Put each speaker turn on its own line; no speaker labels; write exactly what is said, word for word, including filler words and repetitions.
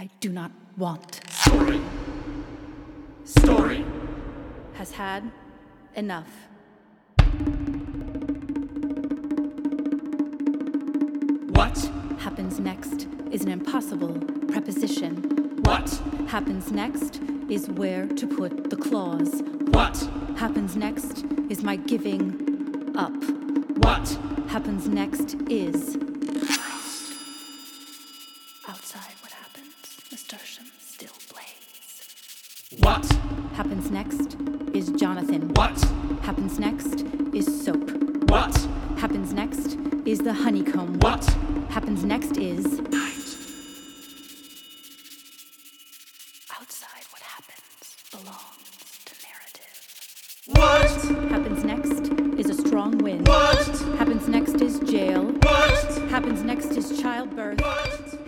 I do not want.
Story. Story.
Has had enough.
What?
Happens next is an impossible preposition.
What?
Happens next is where to put the clause.
What?
Happens next is my giving up.
What?
Happens next is... Outside what happens, nasturtium still blaze.
What?
Happens next is Jonathan.
What?
Happens next is soap.
What?
Happens next is the honeycomb.
What?
Happens next is...
Night.
Outside what happens belongs to narrative.
What?
Happens next is a strong wind.
What?
Happens next is jail.
What?
Happens next is childbirth.
What?